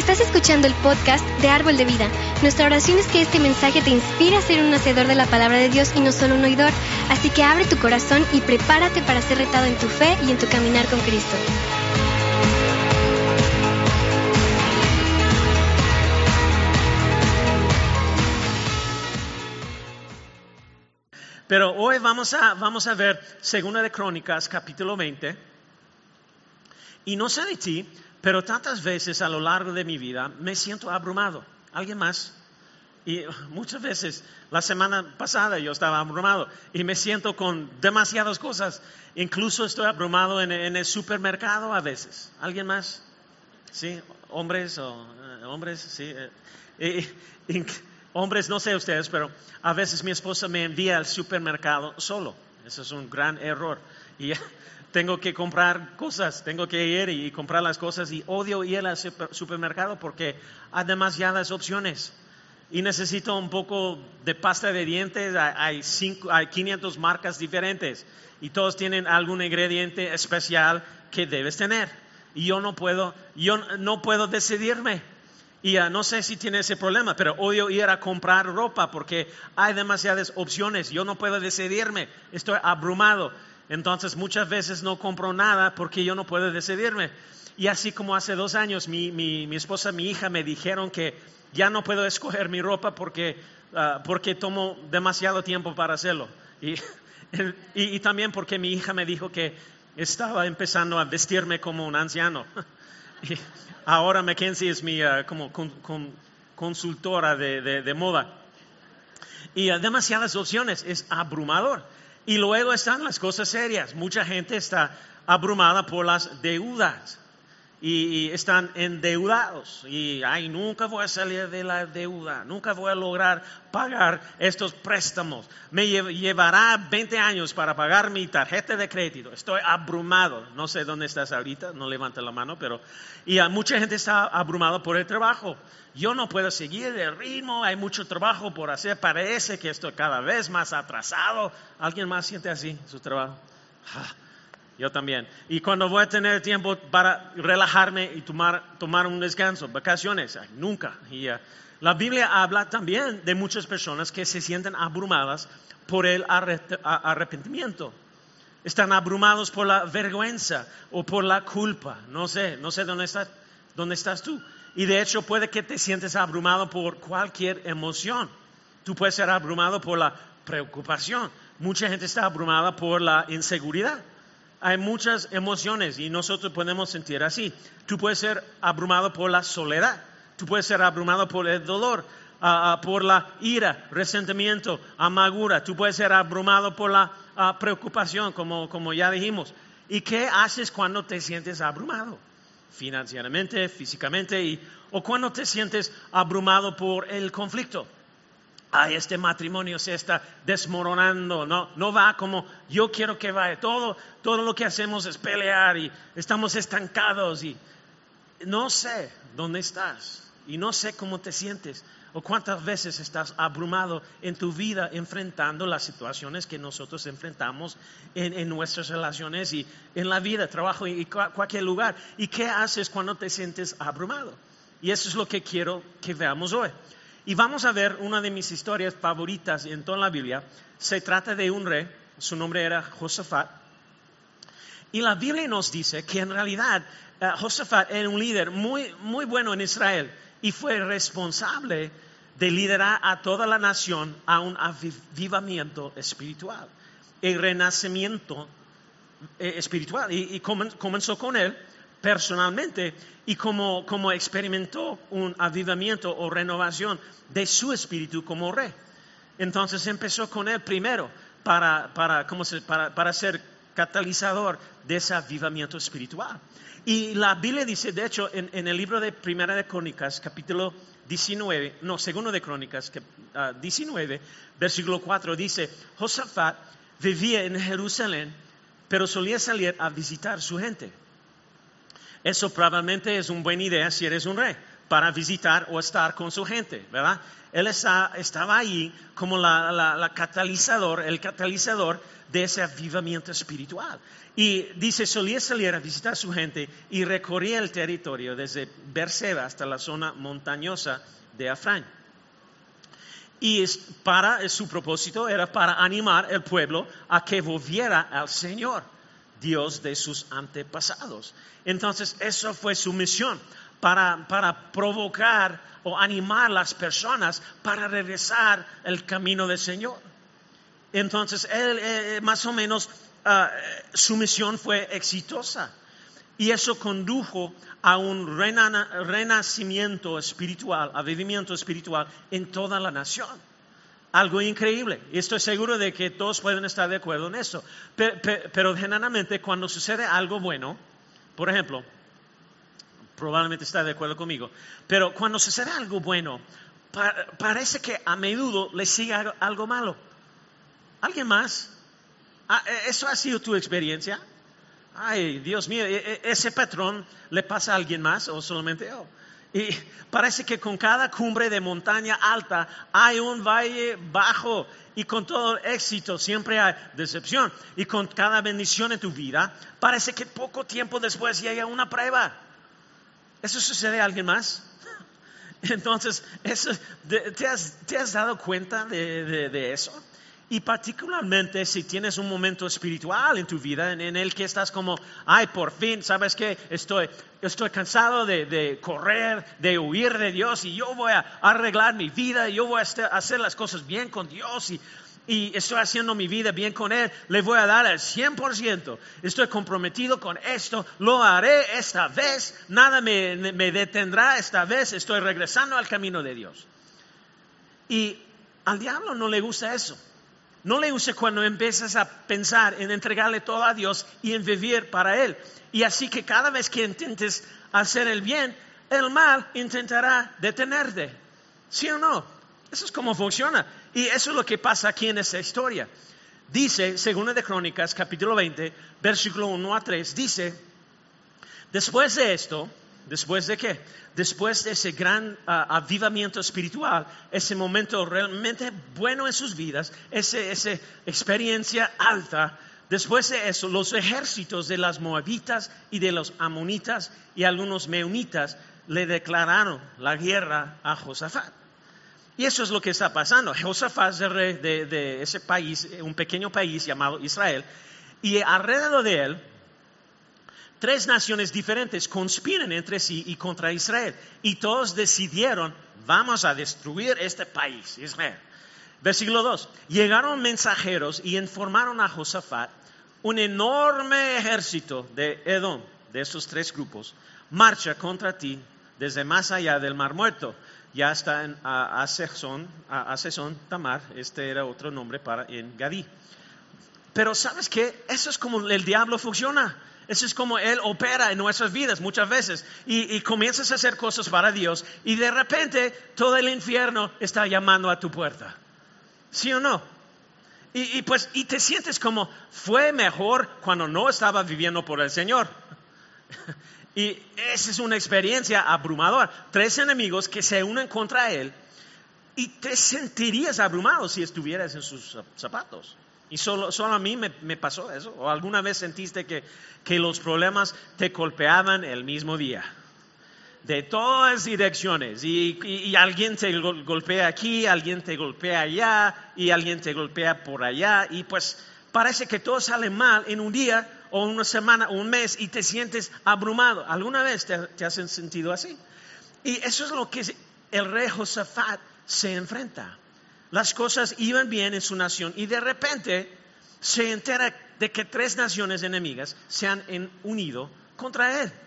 Estás escuchando el podcast de Árbol de Vida. Nuestra oración es que este mensaje te inspire a ser un hacedor de la palabra de Dios y no solo un oidor. Así que abre tu corazón y prepárate para ser retado en tu fe y en tu caminar con Cristo. Pero hoy vamos a ver 2 de Crónicas, capítulo 20. Y no sé de ti, pero tantas veces a lo largo de mi vida me siento abrumado. ¿Alguien más? Y muchas veces, la semana pasada yo estaba abrumado y me siento con demasiadas cosas. Incluso estoy abrumado en el supermercado a veces. ¿Alguien más? ¿Sí? ¿Hombres? Sí. Hombres, no sé ustedes, pero a veces mi esposa me envía al supermercado solo. Eso es un gran error. Y tengo que comprar cosas, tengo que ir y comprar las cosas y odio ir al supermercado porque hay demasiadas opciones. Y necesito un poco de pasta de dientes, hay 500 marcas diferentes y todos tienen algún ingrediente especial que debes tener. Y yo no puedo decidirme. Y no sé si tiene ese problema, pero odio ir a comprar ropa porque hay demasiadas opciones. Yo no puedo decidirme, estoy abrumado. Entonces muchas veces no compro nada porque yo no puedo decidirme. Y así como hace 2 años mi esposa, mi hija me dijeron que ya no puedo escoger mi ropa porque tomo demasiado tiempo para hacerlo. Y también porque mi hija me dijo que estaba empezando a vestirme como un anciano. Y ahora Mackenzie es mi como consultora de moda. Y demasiadas opciones, es abrumador. Y luego están las cosas serias. Mucha gente está abrumada por las deudas. Y están endeudados. Y nunca voy a salir de la deuda. Nunca voy a lograr pagar estos préstamos. Me llevará 20 años para pagar mi tarjeta de crédito. Estoy abrumado. No sé dónde estás ahorita. No levanta la mano, pero... Y mucha gente está abrumada por el trabajo. Yo no puedo seguir el ritmo. Hay mucho trabajo por hacer. Parece que estoy cada vez más atrasado. ¿Alguien más siente así su trabajo? Yo también. Y cuando voy a tener tiempo para relajarme y tomar un descanso, vacaciones, nunca. Y la Biblia habla también de muchas personas que se sienten abrumadas por el arrepentimiento. Están abrumados por la vergüenza o por la culpa. No sé dónde estás tú. Y de hecho puede que te sientes abrumado por cualquier emoción. Tú puedes ser abrumado por la preocupación. Mucha gente está abrumada por la inseguridad. Hay muchas emociones y nosotros podemos sentir así. Tú puedes ser abrumado por la soledad. Tú puedes ser abrumado por el dolor, por la ira, resentimiento, amargura. Tú puedes ser abrumado por la preocupación, como ya dijimos. ¿Y qué haces cuando te sientes abrumado? Financieramente, físicamente, o cuando te sientes abrumado por el conflicto. Este matrimonio se está desmoronando, no va como yo quiero que vaya. Todo lo que hacemos es pelear y estamos estancados y no sé dónde estás y no sé cómo te sientes o cuántas veces estás abrumado en tu vida enfrentando las situaciones que nosotros enfrentamos en nuestras relaciones y en la vida, trabajo y cualquier lugar. ¿Y qué haces cuando te sientes abrumado? Y eso es lo que quiero que veamos hoy. Y vamos a ver una de mis historias favoritas en toda la Biblia. Se trata de un rey, su nombre era Josafat. Y la Biblia nos dice que en realidad Josafat era un líder muy, muy bueno en Israel y fue responsable de liderar a toda la nación a un avivamiento espiritual, el renacimiento espiritual. Y comenzó con él personalmente y como experimentó un avivamiento o renovación de su espíritu como rey. Entonces empezó con él primero para ser catalizador de ese avivamiento espiritual. Y la Biblia dice, de hecho, en el libro de Primera de Crónicas, capítulo 19, Segundo de Crónicas, 19, versículo 4, dice, Josafat vivía en Jerusalén, pero solía salir a visitar su gente. Eso probablemente es una buena idea si eres un rey, para visitar o estar con su gente, ¿verdad? Él estaba ahí como el catalizador de ese avivamiento espiritual. Y dice, solía salir a visitar a su gente y recorría el territorio desde Berseba hasta la zona montañosa de Efraín. Y su propósito era para animar el pueblo a que volviera al Señor, Dios de sus antepasados. Entonces, eso fue su misión, para provocar o animar a las personas para regresar al camino del Señor. Entonces, él más o menos su misión fue exitosa. Y eso condujo a un renacimiento espiritual, avivamiento espiritual en toda la nación. Algo increíble. Y estoy seguro de que todos pueden estar de acuerdo en eso. Pero generalmente cuando sucede algo bueno, por ejemplo, probablemente está de acuerdo conmigo, pero cuando sucede algo bueno, parece que a menudo le sigue algo malo. ¿Alguien más? ¿Eso ha sido tu experiencia? Ay, Dios mío, ¿ese patrón le pasa a alguien más o solamente yo? Y parece que con cada cumbre de montaña alta hay un valle bajo, y con todo éxito siempre hay decepción, y con cada bendición en tu vida parece que poco tiempo después llega una prueba. ¿Eso sucede a alguien más? Entonces, ¿te has dado cuenta de eso? Y particularmente si tienes un momento espiritual en tu vida en el que estás como, ay, por fin, ¿sabes qué? Estoy cansado de correr, de huir de Dios, y yo voy a arreglar mi vida, y yo voy a hacer las cosas bien con Dios, y estoy haciendo mi vida bien con Él, le voy a dar el 100%, estoy comprometido con esto, lo haré esta vez, nada me detendrá esta vez, estoy regresando al camino de Dios. Y al diablo no le gusta eso. No le gusta cuando empiezas a pensar en entregarle todo a Dios y en vivir para Él. Y así que cada vez que intentes hacer el bien, el mal intentará detenerte. ¿Sí o no? Eso es como funciona. Y eso es lo que pasa aquí en esta historia. Dice, 2 de Crónicas, capítulo 20, versículo 1 a 3, dice, después de esto, ¿después de qué? Después de ese gran avivamiento espiritual, ese momento realmente bueno en sus vidas, esa experiencia alta, después de eso, los ejércitos de las moabitas y de los amonitas y algunos meunitas le declararon la guerra a Josafat. Y eso es lo que está pasando. Josafat es el rey de ese país, un pequeño país llamado Israel, y alrededor de él, 3 naciones diferentes conspiran entre sí y contra Israel. Y todos decidieron, vamos a destruir este país, Israel. Versículo 2. Llegaron mensajeros y informaron a Josafat, un enorme ejército de Edom, de estos 3 grupos, marcha contra ti desde más allá del Mar Muerto. Ya está en Asezón Tamar, este era otro nombre para en Gadí. Pero ¿sabes qué? Eso es como el diablo funciona. Eso es como Él opera en nuestras vidas muchas veces. Y comienzas a hacer cosas para Dios y de repente todo el infierno está llamando a tu puerta. ¿Sí o no? Y te sientes como, fue mejor cuando no estaba viviendo por el Señor. Y esa es una experiencia abrumadora. 3 enemigos que se unen contra Él y te sentirías abrumado si estuvieras en sus zapatos. Y solo a mí me pasó eso. ¿O alguna vez sentiste que los problemas te golpeaban el mismo día? De todas direcciones. Y alguien te golpea aquí, alguien te golpea allá, y alguien te golpea por allá. Y pues parece que todo sale mal en un día, o una semana, o un mes, y te sientes abrumado. ¿Alguna vez te has sentido así? Y eso es lo que el rey Josafat se enfrenta. Las cosas iban bien en su nación y de repente se entera de que 3 naciones enemigas se han unido contra él.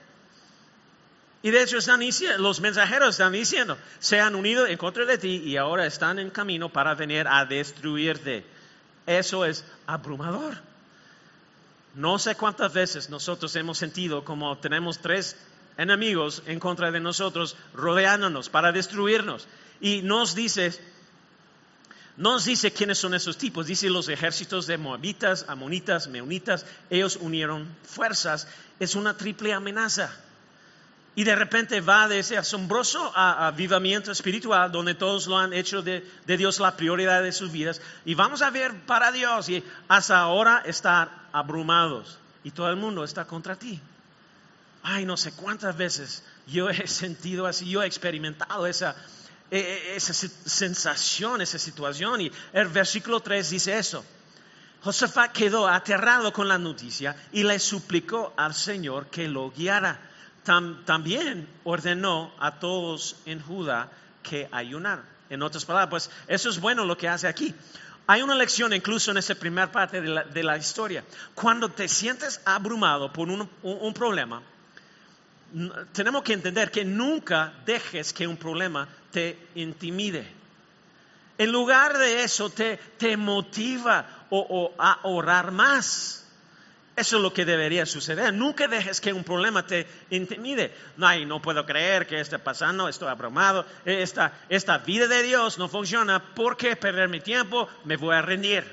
Y de hecho los mensajeros están diciendo, se han unido en contra de ti y ahora están en camino para venir a destruirte. Eso es abrumador. No sé cuántas veces nosotros hemos sentido como tenemos 3 enemigos en contra de nosotros rodeándonos para destruirnos. Y nos dice quiénes son esos tipos. Dice los ejércitos de moabitas, amonitas, meunitas. Ellos unieron fuerzas. Es una triple amenaza. Y de repente va de ese asombroso avivamiento espiritual donde todos lo han hecho de Dios la prioridad de sus vidas. Y vamos a ver para Dios y hasta ahora estar abrumados. Y todo el mundo está contra ti. Ay, no sé cuántas veces yo he sentido así, yo he experimentado esa sensación, esa situación. Y el versículo 3 dice eso. Josafat quedó aterrado con la noticia y le suplicó al Señor que lo guiara. También ordenó a todos en Judá que ayunaran. En otras palabras, pues eso es bueno lo que hace aquí. Hay una lección incluso en esa primera parte de la historia. Cuando te sientes abrumado por un problema, tenemos que entender que nunca dejes que un problema te intimide. En lugar de eso, te motiva a orar más. Eso es lo que debería suceder. Nunca dejes que un problema te intimide. Ay, no puedo creer que esté pasando, estoy abrumado. Esta vida de Dios no funciona. ¿Por qué perder mi tiempo? Me voy a rendir.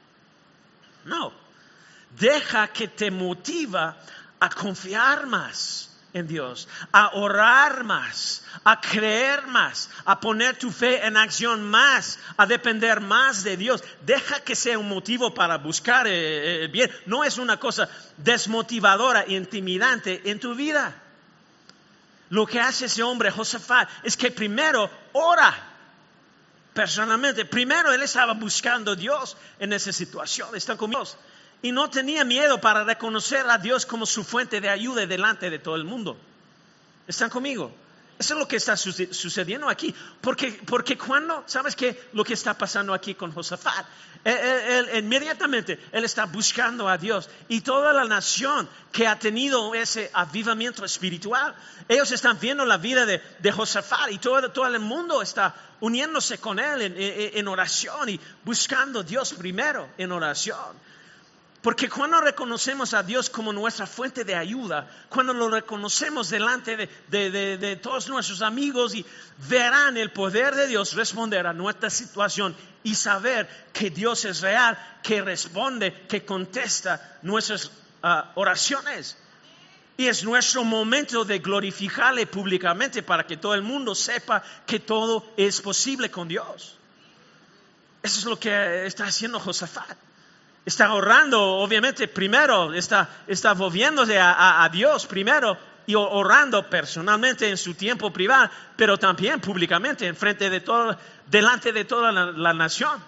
No. Deja que te motiva a confiar más en Dios, a orar más, a creer más, a poner tu fe en acción más, a depender más de Dios. Deja que sea un motivo para buscar el bien. No es una cosa desmotivadora e intimidante en tu vida. Lo que hace ese hombre, Josafat, es que primero ora personalmente. Primero él estaba buscando a Dios en esa situación. Están con Dios. Y no tenía miedo para reconocer a Dios como su fuente de ayuda delante de todo el mundo. ¿Están conmigo? Eso es lo que está sucediendo aquí. Porque cuando, ¿sabes qué? Lo que está pasando aquí con Josafat. Inmediatamente él está buscando a Dios. Y toda la nación que ha tenido ese avivamiento espiritual, ellos están viendo la vida de Josafat. Y todo el mundo está uniéndose con él en oración y buscando a Dios primero en oración. Porque cuando reconocemos a Dios como nuestra fuente de ayuda, cuando lo reconocemos delante de todos nuestros amigos y verán el poder de Dios responder a nuestra situación y saber que Dios es real, que responde, que contesta nuestras oraciones. Y es nuestro momento de glorificarle públicamente para que todo el mundo sepa que todo es posible con Dios. Eso es lo que está haciendo Josafat. Está orando, obviamente, primero, está volviéndose a Dios primero y orando personalmente en su tiempo privado, pero también públicamente, delante de toda la nación.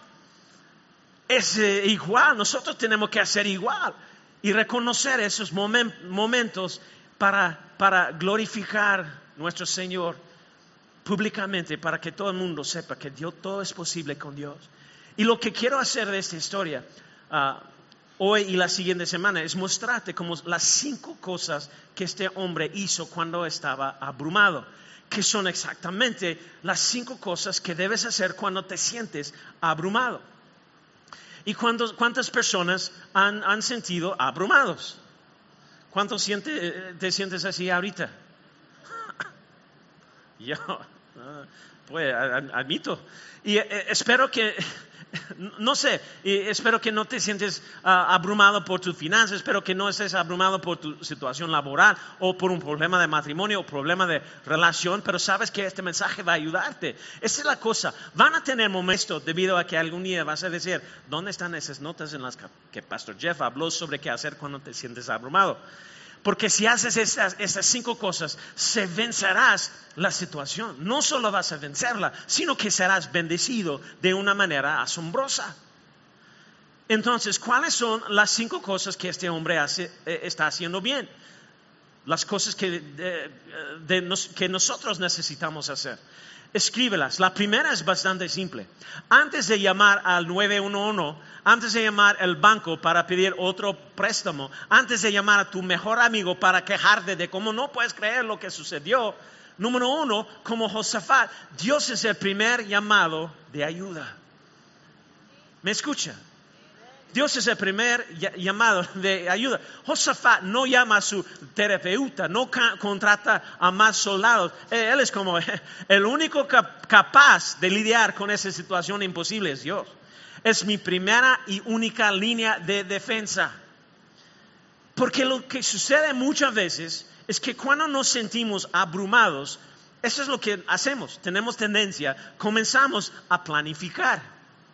Es igual, nosotros tenemos que hacer igual y reconocer esos momentos para glorificar a nuestro Señor públicamente, para que todo el mundo sepa que todo es posible con Dios. Y lo que quiero hacer de esta historia hoy y la siguiente semana es mostrarte como las 5 cosas que este hombre hizo cuando estaba abrumado, que son exactamente las 5 cosas que debes hacer cuando te sientes abrumado. ¿Y cuántas personas han sentido abrumados? ¿Cuántos te sientes así ahorita? Yo, pues admito. Y espero que... No sé, espero que no te sientes abrumado por tus finanzas, espero que no estés abrumado por tu situación laboral o por un problema de matrimonio o problema de relación, pero sabes que este mensaje va a ayudarte. Esa es la cosa, van a tener momentos debido a que algún día vas a decir, ¿dónde están esas notas en las que Pastor Jeff habló sobre qué hacer cuando te sientes abrumado? Porque si haces estas 5 cosas, se vencerás la situación. No solo vas a vencerla, sino que serás bendecido de una manera asombrosa. Entonces, ¿cuáles son las 5 cosas que este hombre está haciendo bien? Las cosas que nosotros necesitamos hacer. Escríbelas. La primera es bastante simple. Antes de llamar al 911, antes de llamar al banco para pedir otro préstamo, antes de llamar a tu mejor amigo para quejarte de cómo no puedes creer lo que sucedió, número 1, como Josafat, Dios es el primer llamado de ayuda. ¿Me escucha? Dios es el primer llamado de ayuda. Josafat no llama a su terapeuta, no contrata a más soldados. Él es como el único capaz de lidiar con esa situación imposible es Dios. Es mi primera y única línea de defensa. Porque lo que sucede muchas veces es que cuando nos sentimos abrumados, eso es lo que hacemos. Tenemos tendencia, comenzamos a planificar.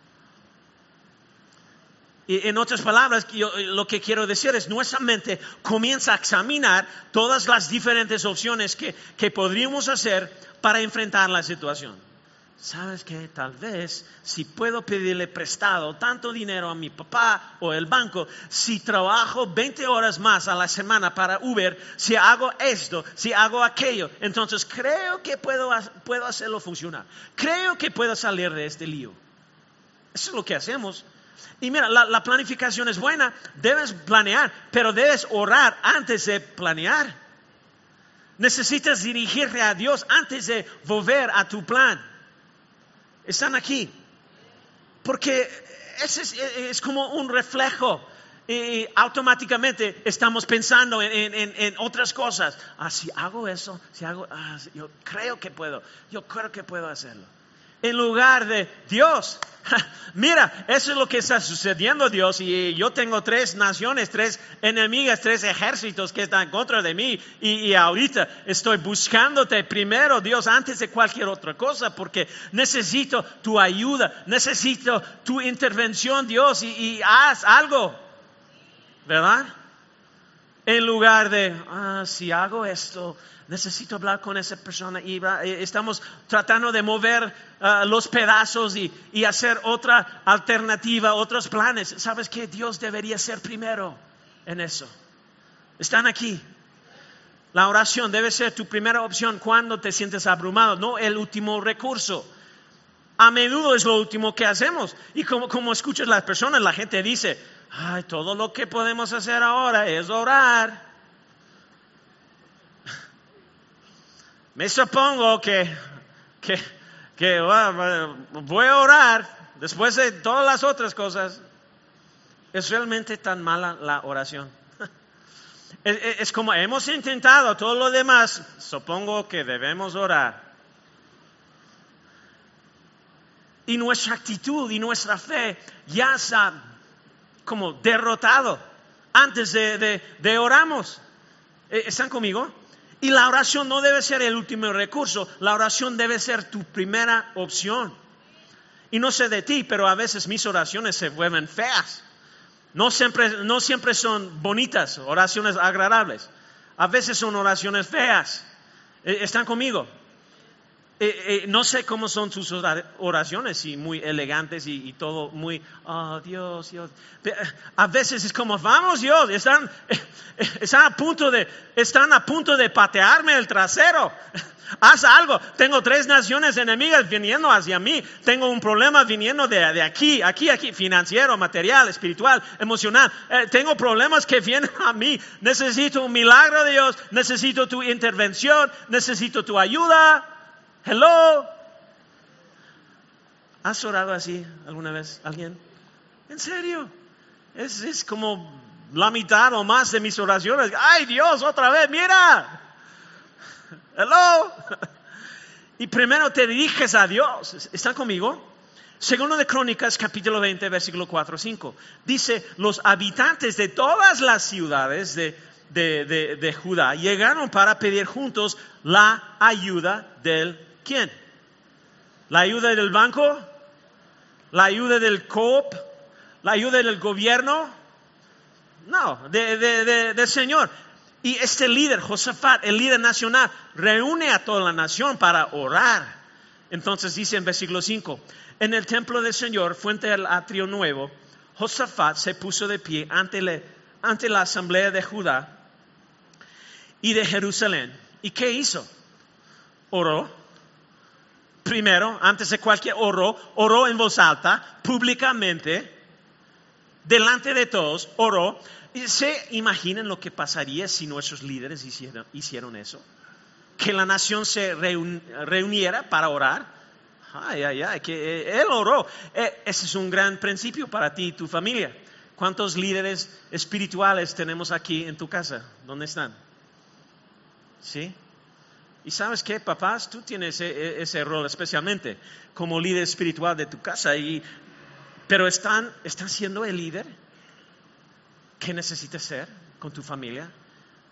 Y en otras palabras, lo que quiero decir es, nuestra mente comienza a examinar todas las diferentes opciones que podríamos hacer para enfrentar la situación. ¿Sabes qué? Tal vez si puedo pedirle prestado tanto dinero a mi papá o el banco, si trabajo 20 horas más a la semana para Uber, si hago esto, si hago aquello, entonces creo que puedo hacerlo funcionar. Creo que puedo salir de este lío. Eso es lo que hacemos. Y mira, la planificación es buena, debes planear, pero debes orar antes de planear. Necesitas dirigirte a Dios antes de volver a tu plan. Están aquí. Porque es como un reflejo. Y automáticamente estamos pensando en otras cosas. Si hago eso, yo creo que puedo hacerlo. En lugar de Dios, mira, eso es lo que está sucediendo, Dios, y yo tengo 3 naciones, 3 enemigas, 3 ejércitos que están en contra de mí, y ahorita estoy buscándote primero, Dios, antes de cualquier otra cosa, porque necesito tu ayuda, necesito tu intervención, Dios, y haz algo, ¿verdad? En lugar de, si hago esto, necesito hablar con esa persona y estamos tratando de mover los pedazos y hacer otra alternativa, otros planes. ¿Sabes qué? Dios debería ser primero en eso. Están aquí. La oración debe ser tu primera opción cuando te sientes abrumado, no el último recurso. A menudo es lo último que hacemos. Y como escuchas las personas, la gente dice, todo lo que podemos hacer ahora es orar. Me supongo que voy a orar después de todas las otras cosas. ¿Es realmente tan mala la oración? Es como hemos intentado todo lo demás, supongo que debemos orar. Y nuestra actitud y nuestra fe ya está como derrotado antes de oramos. ¿Están conmigo? Y la oración no debe ser el último recurso, la oración debe ser tu primera opción. Y no sé de ti, pero a veces mis oraciones se vuelven feas. No siempre son bonitas, oraciones agradables. A veces son oraciones feas. ¿Están conmigo? No sé cómo son sus oraciones, y muy elegantes y todo muy, Dios. A veces es como, vamos Dios, están a punto de patearme el trasero. Haz algo. Tengo 3 naciones enemigas viniendo hacia mí. Tengo un problema viniendo de aquí, financiero, material, espiritual, emocional. Tengo problemas que vienen a mí. Necesito un milagro de Dios. Necesito tu intervención. Necesito tu ayuda. Hello. ¿Has orado así alguna vez? ¿Alguien? ¿En serio? Es como la mitad o más de mis oraciones. ¡Ay, Dios, otra vez! ¡Mira! Hello. Y primero te diriges a Dios. ¿Están conmigo? Segundo de Crónicas, capítulo 20, versículo 4-5. Dice, los habitantes de todas las ciudades de Judá llegaron para pedir juntos la ayuda del ¿quién? ¿La ayuda del banco? ¿La ayuda del Coop? ¿La ayuda del gobierno? No, del Señor. Y este líder, Josafat, el líder nacional, reúne a toda la nación para orar. Entonces dice en versículo 5, en el templo del Señor, frente al atrio nuevo, Josafat se puso de pie ante la asamblea de Judá y de Jerusalén. ¿Y qué hizo? Oró. Primero, antes de cualquier oró en voz alta, públicamente, delante de todos, oró. ¿Y se imaginan lo que pasaría si nuestros líderes hicieron eso? Que la nación se reuniera para orar. Que él oró. Ese es un gran principio para ti y tu familia. ¿Cuántos líderes espirituales tenemos aquí en tu casa? ¿Dónde están? ¿Sí? Y sabes qué, papás, tú tienes ese rol especialmente como líder espiritual de tu casa. Pero están siendo el líder que necesitas ser con tu familia.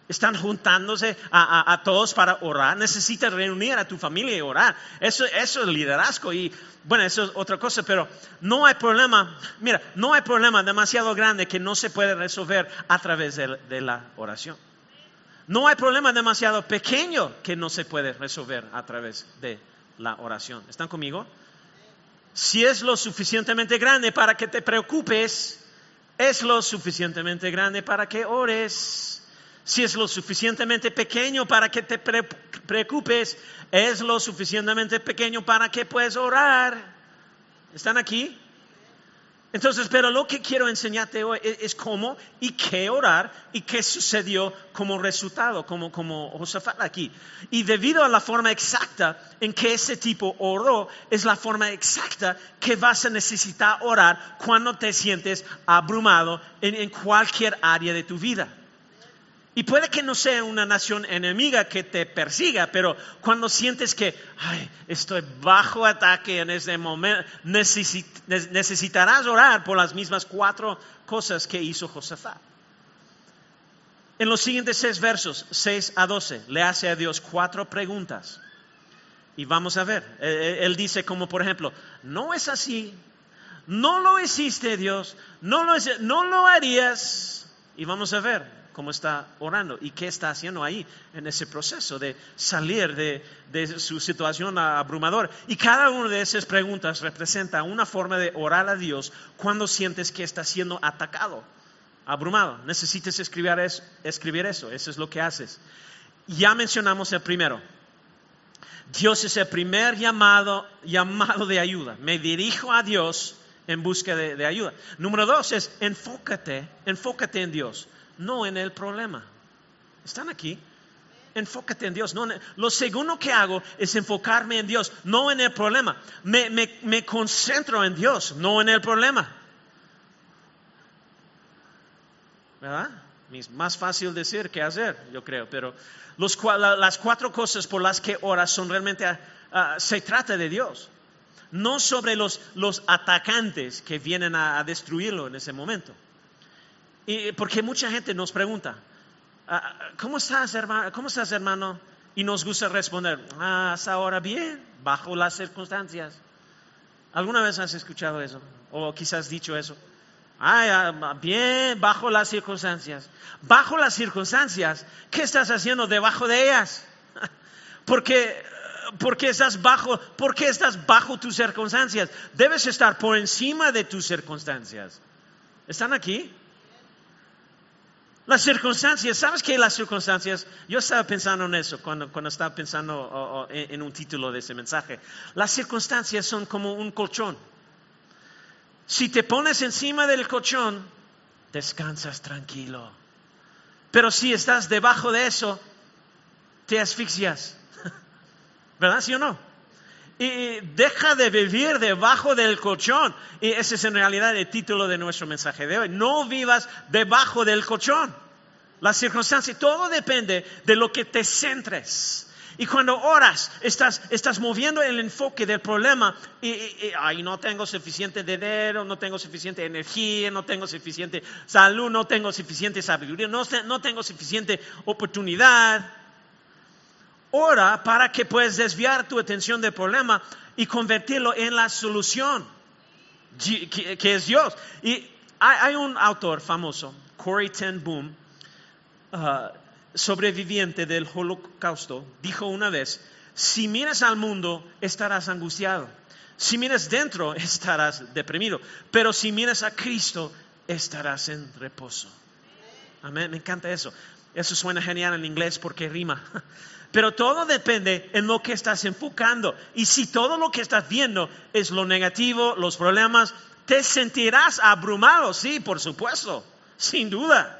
Están juntándose a todos para orar. Necesitas reunir a tu familia y orar. Eso es liderazgo. Y bueno, eso es otra cosa, pero no hay problema. Mira, no hay problema demasiado grande que no se puede resolver a través de la oración. No hay problema demasiado pequeño que no se puede resolver a través de la oración. ¿Están conmigo? Si es lo suficientemente grande para que te preocupes, es lo suficientemente grande para que ores. Si es lo suficientemente pequeño para que te preocupes, es lo suficientemente pequeño para que puedas orar. ¿Están aquí? Entonces, pero lo que quiero enseñarte hoy es cómo y qué orar y qué sucedió como resultado, como Josafat aquí. Y debido a la forma exacta en que ese tipo oró, es la forma exacta que vas a necesitar orar cuando te sientes abrumado en cualquier área de tu vida. Y puede que no sea una nación enemiga que te persiga, pero cuando sientes que estoy bajo ataque en este momento, necesitarás orar por las mismas 4 cosas que hizo Josafat. En los siguientes 6 versos, 6 a 12, le hace a Dios 4 preguntas. Y vamos a ver, él dice como por ejemplo, no es así, no lo hiciste Dios, no lo harías. Y vamos a ver cómo está orando y qué está haciendo ahí en ese proceso de salir de su situación abrumadora. Y cada una de esas preguntas representa una forma de orar a Dios cuando sientes que estás siendo atacado, abrumado. Necesitas escribir eso es lo que haces. Ya mencionamos el primero. Dios es el primer llamado de ayuda. Me dirijo a Dios en busca de ayuda. Número 2 es enfócate en Dios. No en el problema. ¿Están aquí? Enfócate en Dios. Lo segundo que hago es enfocarme en Dios, no en el problema. Me concentro en Dios, no en el problema. ¿Verdad? Es más fácil decir que hacer, yo creo. Pero las 4 cosas por las que oras son realmente, se trata de Dios. No sobre los atacantes que vienen a destruirlo en ese momento. Y porque mucha gente nos pregunta, ¿cómo estás, hermano? Y nos gusta responder, hasta ahora bien, bajo las circunstancias. ¿Alguna vez has escuchado eso? O quizás dicho eso. Bien, bajo las circunstancias. Bajo las circunstancias, ¿qué estás haciendo debajo de ellas? ¿Por qué estás bajo tus circunstancias? Debes estar por encima de tus circunstancias. ¿Están aquí? Las circunstancias, ¿sabes qué? Las circunstancias, yo estaba pensando en eso cuando estaba pensando en un título de ese mensaje. Las circunstancias son como un colchón. Si te pones encima del colchón, descansas tranquilo. Pero si estás debajo de eso, te asfixias. ¿Verdad? ¿Sí o no? Y deja de vivir debajo del colchón. Y ese es en realidad el título de nuestro mensaje de hoy. No vivas debajo del colchón. Las circunstancias, todo depende de lo que te centres. Y cuando oras, estás moviendo el enfoque del problema. Y no tengo suficiente dinero, no tengo suficiente energía, no tengo suficiente salud, no tengo suficiente sabiduría, no tengo suficiente oportunidad. Ora para que puedas desviar tu atención del problema y convertirlo en la solución, que es Dios. Y hay un autor famoso, Corrie ten Boom, sobreviviente del Holocausto, dijo una vez, si miras al mundo estarás angustiado, si miras dentro estarás deprimido, pero si miras a Cristo estarás en reposo. Amén, me encanta eso. Eso suena genial en inglés porque rima. Pero todo depende en lo que estás enfocando. Y si todo lo que estás viendo es lo negativo, los problemas, te sentirás abrumado. Sí, por supuesto, sin duda.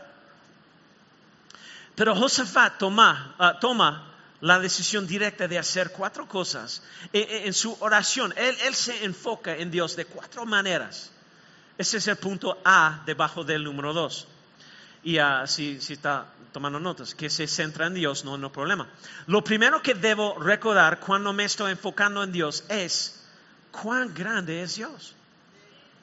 Pero Josafat toma la decisión directa de hacer 4 cosas. En su oración, él se enfoca en Dios de 4 maneras. Ese es el punto A debajo del número 2. Y si está tomando notas, que se centra en Dios, no en el problema. Lo primero que debo recordar cuando me estoy enfocando en Dios es cuán grande es Dios.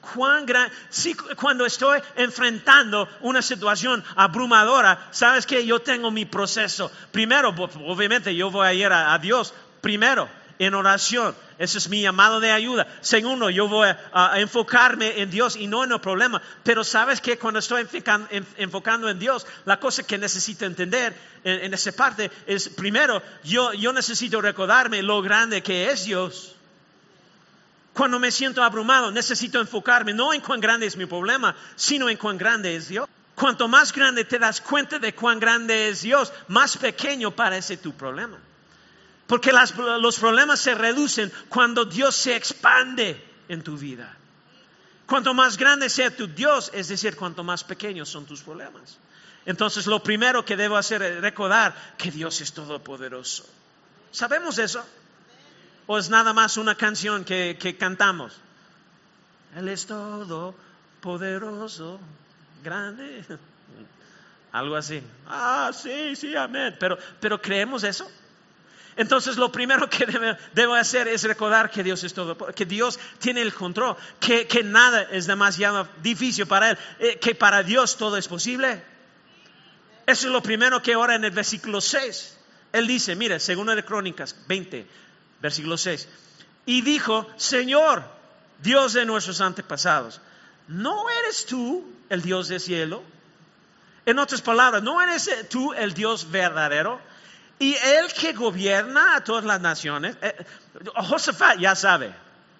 Cuando estoy enfrentando una situación abrumadora, sabes que yo tengo mi proceso. Primero, obviamente, yo voy a ir a Dios primero en oración. Ese es mi llamado de ayuda. Segundo, yo voy a enfocarme en Dios y no en el problema. Pero sabes que cuando estoy enfocando en Dios, la cosa que necesito entender en esa parte es, primero, yo necesito recordarme lo grande que es Dios. Cuando me siento abrumado, necesito enfocarme no en cuán grande es mi problema, sino en cuán grande es Dios. Cuanto más grande te das cuenta de cuán grande es Dios, más pequeño parece tu problema. Porque los problemas se reducen cuando Dios se expande en tu vida. Cuanto más grande sea tu Dios, es decir, cuanto más pequeños son tus problemas. Entonces, lo primero que debo hacer es recordar que Dios es todopoderoso. ¿Sabemos eso? ¿O es nada más una canción que cantamos? Él es todopoderoso, grande. Algo así. Sí, amén. Pero ¿creemos eso? Entonces lo primero que debo hacer es recordar que Dios es todo, que Dios tiene el control, que nada es demasiado difícil para Él, que para Dios todo es posible. Eso es lo primero que ora en el versículo 6. Él dice, mire, 2 de Crónicas 20. Versículo 6. Y dijo, Señor, Dios de nuestros antepasados, ¿no eres tú el Dios del cielo? En otras palabras, ¿no eres tú el Dios verdadero? Y el que gobierna a todas las naciones. Josafat ya sabe.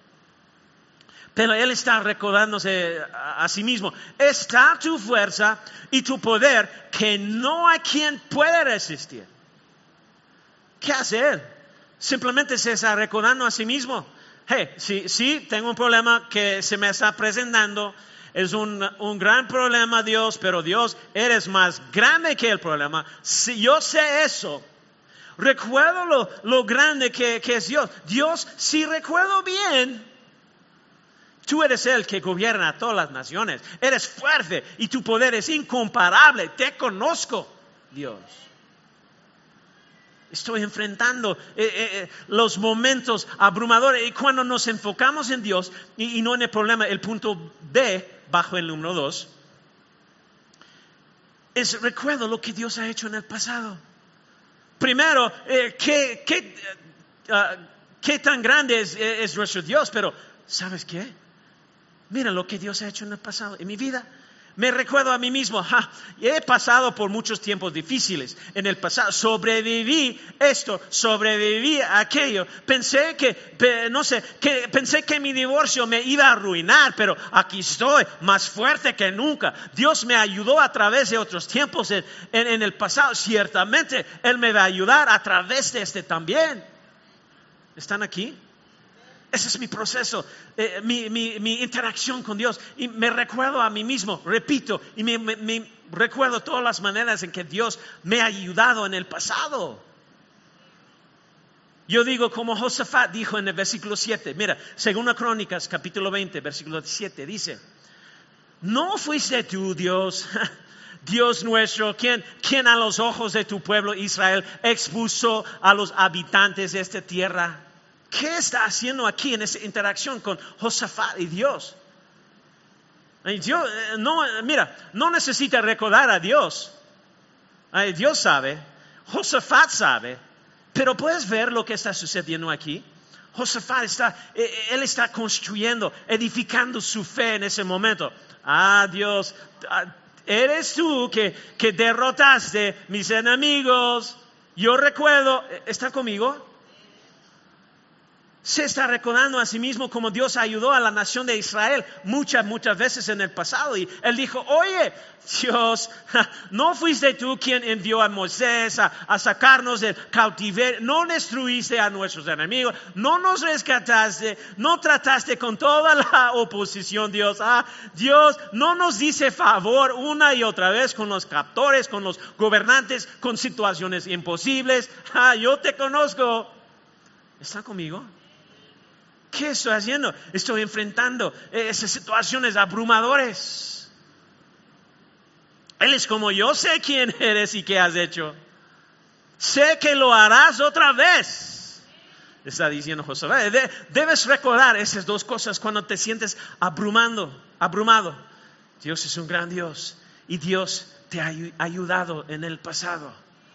Pero él está recordándose a sí mismo. Está tu fuerza y tu poder que no hay quien pueda resistir. ¿Qué hace él? Simplemente se está recordando a sí mismo. Sí, tengo un problema que se me está presentando. Es un gran problema, Dios, pero Dios, eres más grande que el problema. Si yo sé eso, recuerdo lo grande que es Dios. Dios, si recuerdo bien, tú eres el que gobierna a todas las naciones. Eres fuerte y tu poder es incomparable. Te conozco, Dios. Estoy enfrentando los momentos abrumadores y cuando nos enfocamos en Dios y no en el problema, el punto B, bajo el número 2, es recuerdo lo que Dios ha hecho en el pasado. Primero, qué tan grande es nuestro Dios, pero ¿sabes qué? Mira lo que Dios ha hecho en el pasado, en mi vida. Me recuerdo a mí mismo, he pasado por muchos tiempos difíciles en el pasado, sobreviví esto, sobreviví aquello, pensé que mi divorcio me iba a arruinar, pero aquí estoy, más fuerte que nunca. Dios me ayudó a través de otros tiempos en el pasado, ciertamente Él me va a ayudar a través de este también. ¿Están aquí? Ese es mi proceso, mi interacción con Dios. Y me recuerdo a mí mismo, repito, y me recuerdo todas las maneras en que Dios me ha ayudado en el pasado. Yo digo como Josafat dijo en el versículo 7. Mira, 2 Crónicas capítulo 20, versículo 7 dice, ¿no fuiste tú, Dios, Dios nuestro, quien a los ojos de tu pueblo Israel expulsó a los habitantes de esta tierra? ¿Qué está haciendo aquí en esa interacción con Josafat y Dios? Dios no necesita recordar a Dios. Dios sabe, Josafat sabe, pero puedes ver lo que está sucediendo aquí. Josafat él está construyendo, edificando su fe en ese momento. Dios, eres tú que derrotaste mis enemigos. Yo recuerdo, ¿están conmigo? Se está recordando a sí mismo como Dios ayudó a la nación de Israel muchas veces en el pasado. Y él dijo, oye, Dios, ¿no fuiste tú quien envió a Moisés a sacarnos del cautiverio? No destruiste a nuestros enemigos, no nos rescataste, no trataste con toda la oposición, Dios. Dios no nos dice favor una y otra vez con los captores, con los gobernantes, con situaciones imposibles. Yo te conozco. ¿Está conmigo? ¿Qué estoy haciendo? Estoy enfrentando esas situaciones abrumadoras. Él es como yo sé quién eres y qué has hecho. Sé que lo harás otra vez. está diciendo Josafat. Debes recordar esas dos cosas cuando te sientes abrumado. Dios es un gran Dios y Dios te ha ayudado en el pasado.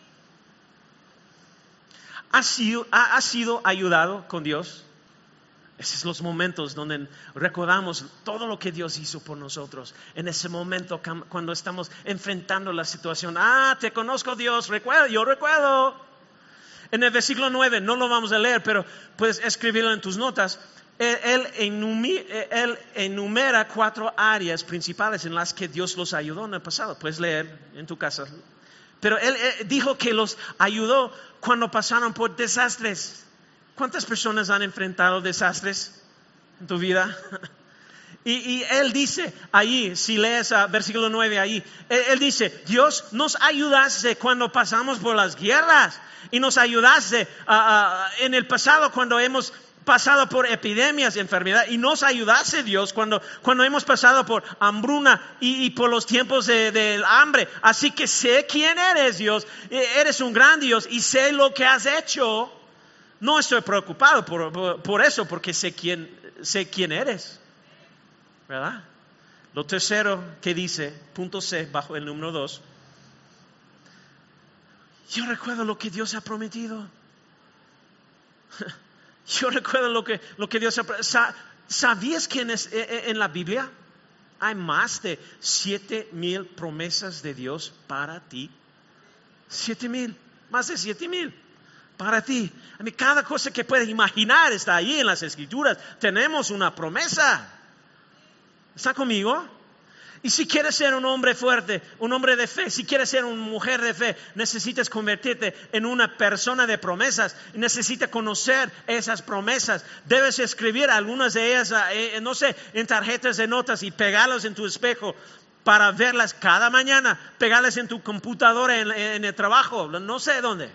¿Has sido ayudado con Dios? Esos son los momentos donde recordamos todo lo que Dios hizo por nosotros. En ese momento cuando estamos enfrentando la situación. Te conozco, Dios, yo recuerdo. En el versículo 9, no lo vamos a leer, pero puedes escribirlo en tus notas. Él enumera 4 áreas principales en las que Dios los ayudó en el pasado. Puedes leer en tu casa. Pero él dijo que los ayudó cuando pasaron por desastres. ¿Cuántas personas han enfrentado desastres en tu vida? Y él dice ahí, si lees versículo 9 ahí, él dice, Dios nos ayudaste cuando pasamos por las guerras y nos ayudaste en el pasado cuando hemos pasado por epidemias, enfermedad, y nos ayudaste, Dios, cuando hemos pasado por hambruna y por los tiempos del hambre. Así que sé quién eres, Dios. Eres un gran Dios y sé lo que has hecho. No estoy preocupado por eso, porque sé quién eres. ¿Verdad? Lo tercero que dice, punto C, bajo el número 2. Yo recuerdo lo que Dios ha prometido. Yo recuerdo lo que Dios ha prometido. ¿Sabías que en la Biblia hay más de 7,000 promesas de Dios para ti? 7,000, más de 7,000 para ti. Cada cosa que puedes imaginar está ahí en las Escrituras. Tenemos una promesa. ¿Está conmigo? Y si quieres ser un hombre fuerte, un hombre de fe, si quieres ser una mujer de fe, necesitas convertirte en una persona de promesas. Necesitas conocer esas promesas. Debes escribir algunas de ellas, en tarjetas de notas y pegarlas en tu espejo para verlas cada mañana. Pegarlas en tu computadora en el trabajo, no sé dónde.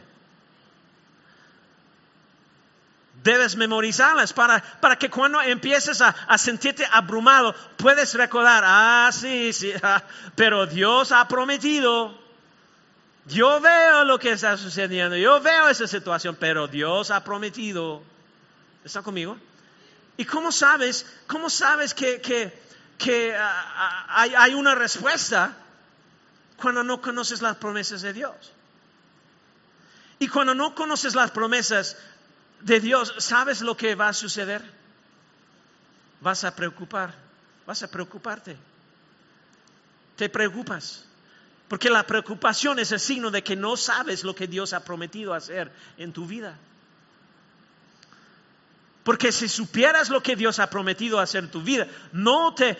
Debes memorizarlas para que cuando empieces a sentirte abrumado, puedes recordar, sí, pero Dios ha prometido. Yo veo lo que está sucediendo, yo veo esa situación, pero Dios ha prometido. ¿Está conmigo? ¿Y cómo sabes que hay una respuesta cuando no conoces las promesas de Dios? Y cuando no conoces las promesas de Dios, ¿sabes lo que va a suceder? Vas a preocuparte. Te preocupas. Porque la preocupación es el signo de que no sabes lo que Dios ha prometido hacer en tu vida. Porque si supieras lo que Dios ha prometido hacer en tu vida, no te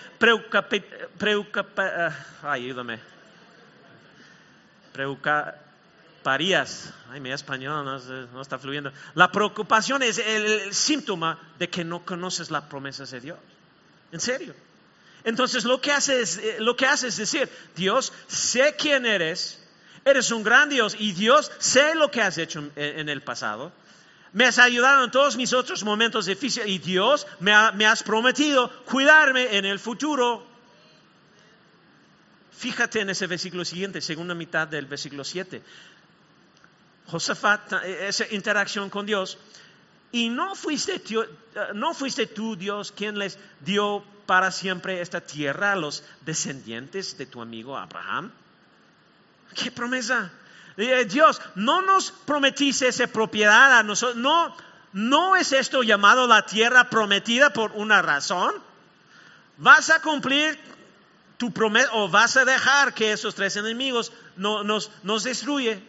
preocuparías. Mi español no está fluyendo. La preocupación es el síntoma de que no conoces las promesas de Dios. En serio. Entonces lo que haces es decir, Dios, sé quién eres un gran Dios y Dios, sé lo que has hecho en el pasado. Me has ayudado en todos mis otros momentos difíciles y Dios, me has prometido cuidarme en el futuro. Fíjate en ese versículo siguiente, segunda mitad del versículo 7. Josafat, esa interacción con Dios. Y no fuiste tú, Dios, quien les dio para siempre esta tierra a los descendientes de tu amigo Abraham. ¡Qué promesa! Dios, no nos prometiste esa propiedad a nosotros. No es esto llamado la tierra prometida por una razón. ¿Vas a cumplir tu promesa o vas a dejar que esos 3 enemigos nos destruyan?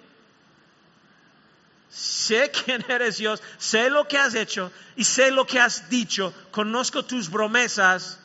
Sé quién eres, Dios, sé lo que has hecho y sé lo que has dicho, conozco tus promesas.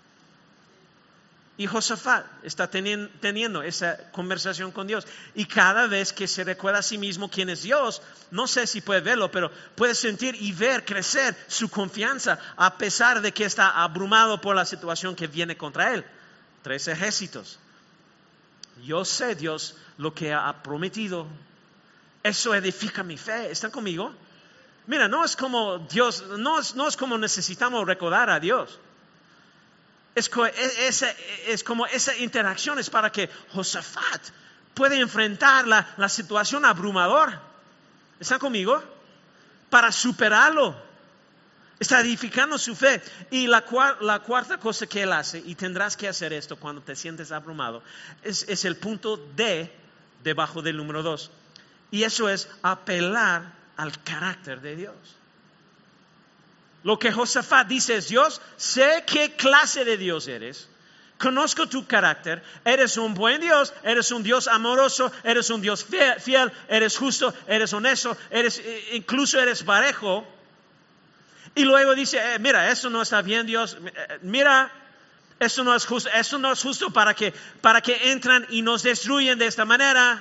Y Josafat está teniendo esa conversación con Dios. Y cada vez que se recuerda a sí mismo quién es Dios, no sé si puede verlo, pero puede sentir y ver crecer su confianza a pesar de que está abrumado por la situación que viene contra él. 3 ejércitos. Yo sé, Dios, lo que ha prometido. Eso edifica mi fe. ¿Están conmigo? Mira, no es como Dios, no es como necesitamos recordar a Dios. Es como esa interacción es para que Josafat pueda enfrentar la situación abrumadora. ¿Están conmigo? para superarlo. Está edificando su fe. Y la cuarta cosa que Él hace, y tendrás que hacer esto cuando te sientes abrumado, es el punto D debajo del número 2. Y eso es apelar al carácter de Dios. Lo que Josafat dice es: Dios, sé qué clase de Dios eres. Conozco tu carácter. Eres un buen Dios, eres un Dios amoroso, eres un Dios fiel, eres justo, eres honesto, incluso eres parejo. Y luego dice: mira, esto no está bien, Dios. Mira, esto no es justo. Esto no es justo para que entran y nos destruyen de esta manera.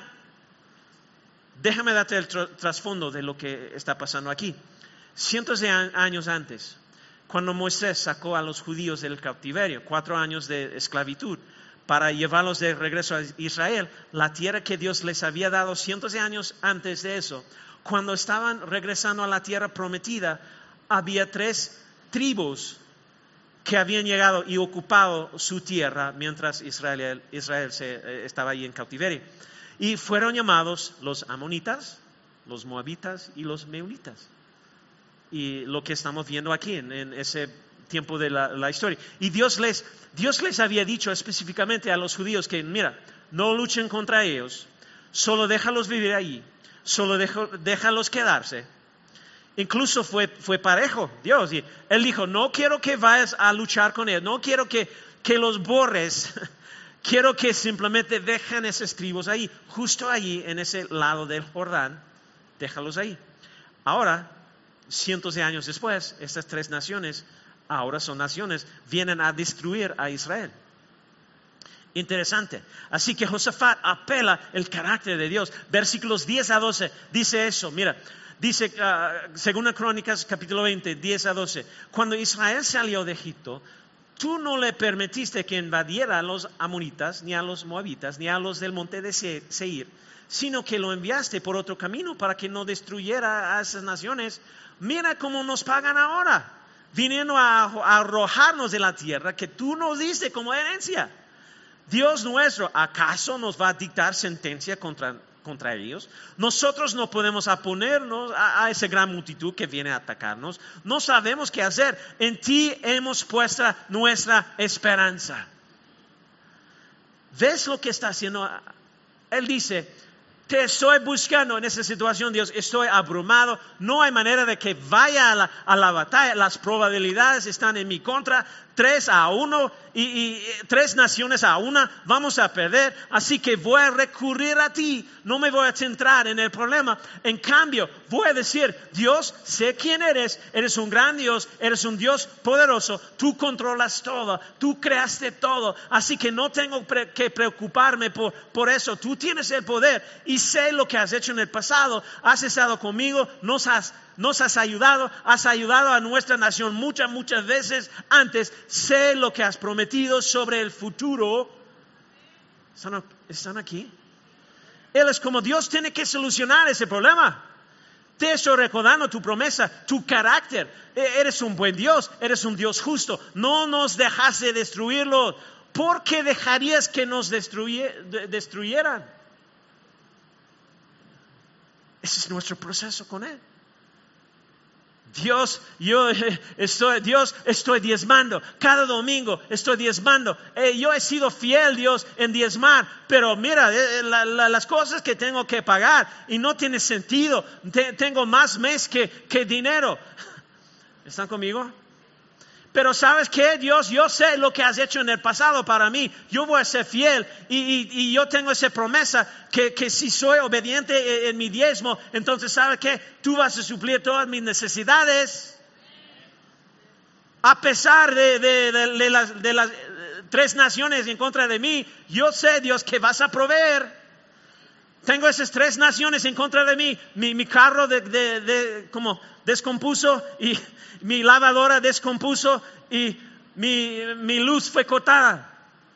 Déjame darte el trasfondo de lo que está pasando aquí. Cientos de años antes, cuando Moisés sacó a los judíos del cautiverio, 4 años de esclavitud, para llevarlos de regreso a Israel, la tierra que Dios les había dado cientos de años antes de eso, cuando estaban regresando a la tierra prometida, había 3 tribus que habían llegado y ocupado su tierra mientras Israel estaba ahí en cautiverio. Y fueron llamados los amonitas, los moabitas y los meunitas. Y lo que estamos viendo aquí en ese tiempo de la historia. Y Dios les había dicho específicamente a los judíos que, mira, no luchen contra ellos, solo déjalos vivir allí, solo déjalos quedarse. Incluso fue parejo Dios. Y Él dijo: no quiero que vayas a luchar con ellos, no quiero que los borres, quiero que simplemente dejen esas tribus ahí, justo allí en ese lado del Jordán, déjalos ahí. Ahora, cientos de años después, estas 3 naciones, ahora son naciones, vienen a destruir a Israel. Interesante. Así que Josafat apela el carácter de Dios. Versículos 10 a 12 dice eso. Mira, dice, según Crónicas capítulo 20, 10 a 12, cuando Israel salió de Egipto, tú no le permitiste que invadiera a los amonitas, ni a los moabitas, ni a los del monte de Seir, sino que lo enviaste por otro camino para que no destruyera a esas naciones. Mira cómo nos pagan ahora, viniendo a arrojarnos de la tierra que tú nos diste como herencia. Dios nuestro, ¿acaso nos va a dictar sentencia contra ellos? Nosotros no podemos oponernos a esa gran multitud que viene a atacarnos. No sabemos qué hacer. En ti hemos puesto nuestra esperanza. ¿Ves lo que está haciendo? Él dice: te estoy buscando en esa situación, Dios. Estoy abrumado. No hay manera de que vaya a la batalla. Las probabilidades están en mi contra. 3-1 y 3 naciones a 1. Vamos a perder. Así que voy a recurrir a ti. No me voy a centrar en el problema. En cambio, voy a decir: Dios, sé quién eres. Eres un gran Dios. Eres un Dios poderoso. Tú controlas todo. Tú creaste todo. Así que no tengo que preocuparme por eso. Tú tienes el poder. Y sé lo que has hecho en el pasado. Has estado conmigo. Nos has ayudado. Has ayudado a nuestra nación muchas veces antes. Sé lo que has prometido sobre el futuro. ¿Están aquí? Él es como Dios tiene que solucionar ese problema. Te estoy recordando tu promesa, tu carácter. Eres un buen Dios, eres un Dios justo. No nos dejaste destruirlo. ¿Por qué dejarías que nos destruyeran? Ese es nuestro proceso con Él. Dios, estoy diezmando. Cada domingo estoy diezmando. Yo he sido fiel, Dios, en diezmar. Pero mira, las cosas que tengo que pagar y no tiene sentido. Tengo más mes que dinero. ¿Están conmigo? Pero ¿sabes qué, Dios? Yo sé lo que has hecho en el pasado para mí. Yo voy a ser fiel y yo tengo esa promesa que si soy obediente en mi diezmo, entonces ¿sabes qué? Tú vas a suplir todas mis necesidades. A pesar de las 3 naciones en contra de mí, yo sé, Dios, que vas a proveer. Tengo esas 3 naciones en contra de mí. Mi carro como descompuso y mi lavadora descompuso y mi luz fue cortada.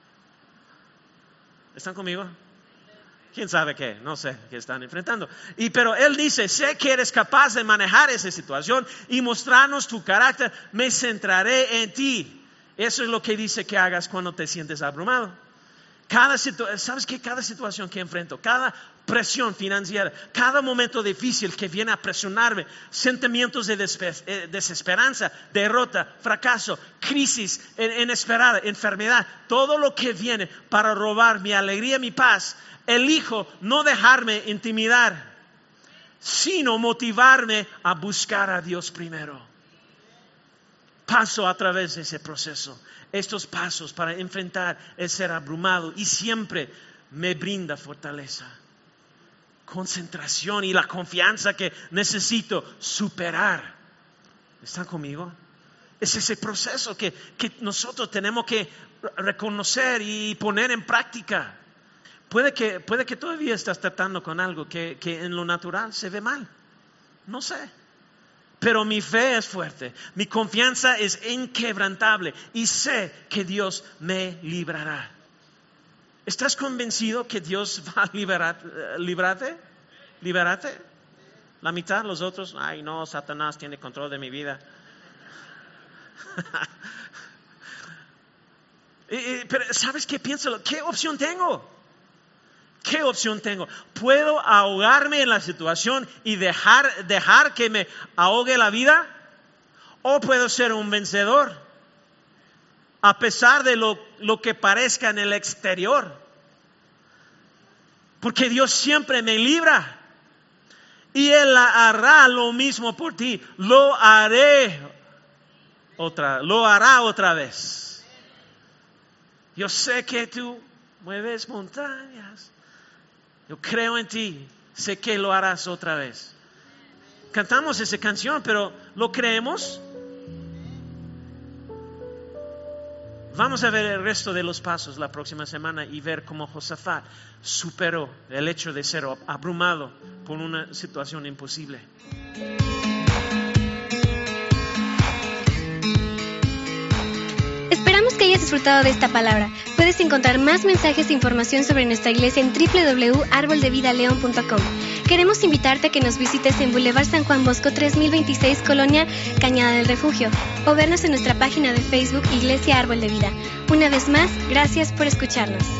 ¿Están conmigo? ¿Quién sabe qué? No sé qué están enfrentando. Pero Él dice: sé que eres capaz de manejar esa situación y mostrarnos tu carácter. Me centraré en ti. Eso es lo que dice que hagas cuando te sientes abrumado. ¿Sabes qué? Cada situación que enfrento, cada presión financiera, cada momento difícil que viene a presionarme, sentimientos de desesperanza, derrota, fracaso, crisis inesperada, enfermedad, todo lo que viene para robar mi alegría, mi paz, elijo no dejarme intimidar, sino motivarme a buscar a Dios primero. Paso a través de ese proceso, estos pasos para enfrentar el ser abrumado, y siempre me brinda fortaleza, concentración y la confianza que necesito superar. ¿Están conmigo? Es ese proceso que nosotros tenemos que reconocer y poner en práctica. Puede que todavía estás tratando con algo que en lo natural se ve mal. No sé. Pero mi fe es fuerte, mi confianza es inquebrantable y sé que Dios me librará. ¿Estás convencido que Dios va a librarte? La mitad, los otros, ay no, Satanás tiene control de mi vida. Pero ¿sabes qué pienso? ¿Qué opción tengo? ¿Qué opción tengo? ¿Puedo ahogarme en la situación y dejar que me ahogue la vida? ¿O puedo ser un vencedor? A pesar de lo que parezca en el exterior. Porque Dios siempre me libra. Y Él hará lo mismo por ti. Lo hará otra vez. Yo sé que tú mueves montañas. Yo creo en ti, sé que lo harás otra vez. Cantamos esa canción, pero ¿lo creemos? Vamos a ver el resto de los pasos la próxima semana y ver cómo Josafat superó el hecho de ser abrumado por una situación imposible. Esperamos que hayas disfrutado de esta palabra. Puedes encontrar más mensajes e información sobre nuestra iglesia en www.arboldevidaleon.com. Queremos invitarte a que nos visites en Boulevard San Juan Bosco 3026, Colonia Cañada del Refugio, o vernos en nuestra página de Facebook Iglesia Árbol de Vida. Una vez más, gracias por escucharnos.